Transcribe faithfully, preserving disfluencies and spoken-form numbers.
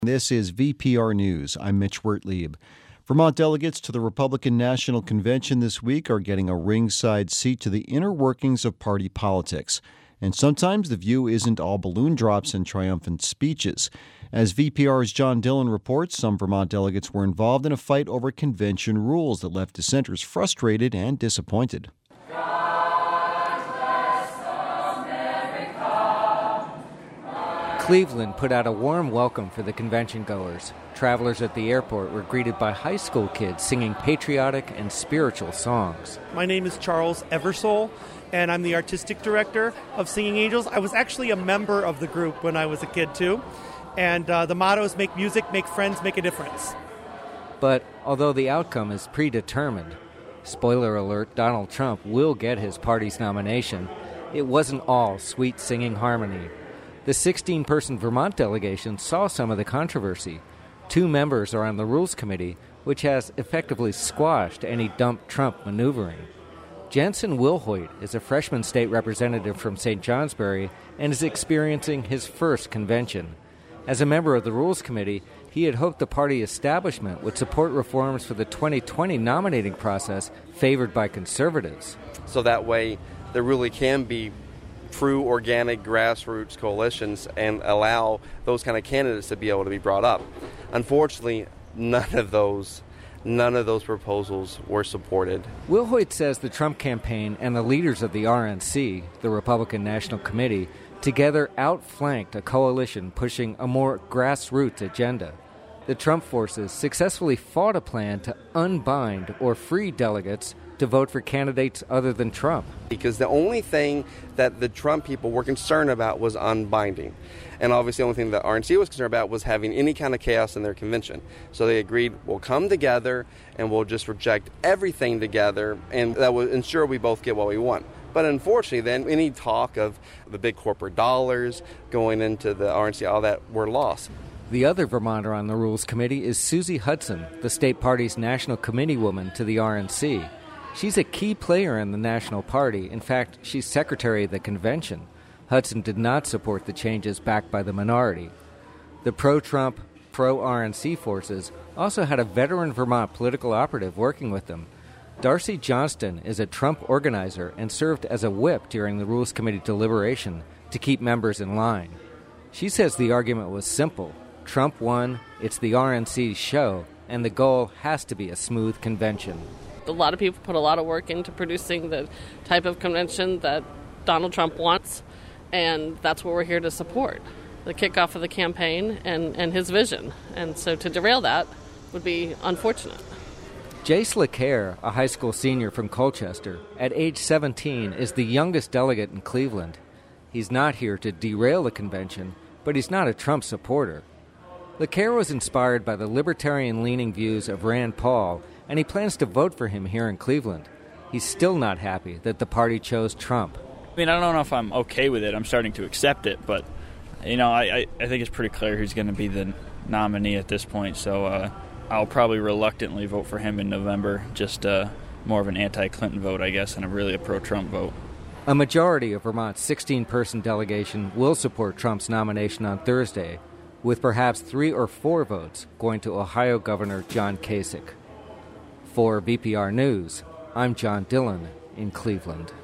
This is V P R News. I'm Mitch Wertlieb. Vermont delegates to the Republican National Convention this week are getting a ringside seat to the inner workings of party politics. And sometimes the view isn't all balloon drops and triumphant speeches. As V P R's John Dillon reports, some Vermont delegates were involved in a fight over convention rules that left dissenters frustrated and disappointed. Cleveland put out a warm welcome for the convention goers. Travelers at the airport were greeted by high school kids singing patriotic and spiritual songs. My name is Charles Eversole, and I'm the artistic director of Singing Angels. I was actually a member of the group when I was a kid, too. And uh, the motto is make music, make friends, make a difference. But although the outcome is predetermined, spoiler alert, Donald Trump will get his party's nomination, it wasn't all sweet singing harmony. The sixteen-person Vermont delegation saw some of the controversy. Two members are on the Rules Committee, which has effectively squashed any dump Trump maneuvering. Jensen Wilhoit is a freshman state representative from Saint Johnsbury and is experiencing his first convention. As a member of the Rules Committee, he had hoped the party establishment would support reforms for the twenty twenty nominating process favored by conservatives. So that way there really can be true organic grassroots coalitions and allow those kind of candidates to be able to be brought up. Unfortunately, none of those none of those proposals were supported. Wilhoit says the Trump campaign and the leaders of the R N C, the Republican National Committee, together outflanked a coalition pushing a more grassroots agenda. The Trump forces successfully fought a plan to unbind or free delegates to vote for candidates other than Trump. Because the only thing that the Trump people were concerned about was unbinding. And obviously the only thing that R N C was concerned about was having any kind of chaos in their convention. So they agreed, we'll come together and we'll just reject everything together, and that will ensure we both get what we want. But unfortunately, then any talk of the big corporate dollars going into the R N C, all that were lost. The other Vermonter on the Rules Committee is Susie Hudson, the state party's national committee woman to the R N C. She's a key player in the National Party. In fact, she's secretary of the convention. Hudson did not support the changes backed by the minority. The pro-Trump, pro-R N C forces also had a veteran Vermont political operative working with them. Darcy Johnston is a Trump organizer and served as a whip during the Rules Committee deliberation to keep members in line. She says the argument was simple. Trump won, it's the R N C's show, and the goal has to be a smooth convention. A lot of people put a lot of work into producing the type of convention that Donald Trump wants, and that's what we're here to support, the kickoff of the campaign and, and his vision. And so to derail that would be unfortunate. Jace LeCaire, a high school senior from Colchester, at age seventeen, is the youngest delegate in Cleveland. He's not here to derail the convention, but he's not a Trump supporter. LeCaire was inspired by the libertarian-leaning views of Rand Paul, and he plans to vote for him here in Cleveland. He's still not happy that the party chose Trump. I mean, I don't know if I'm okay with it. I'm starting to accept it, but, you know, I, I, I think it's pretty clear who's going to be the nominee at this point, so uh, I'll probably reluctantly vote for him in November, just uh, more of an anti-Clinton vote, I guess, and a really a pro-Trump vote. A majority of Vermont's sixteen-person delegation will support Trump's nomination on Thursday, with perhaps three or four votes going to Ohio Governor John Kasich. For V P R News, I'm John Dillon in Cleveland.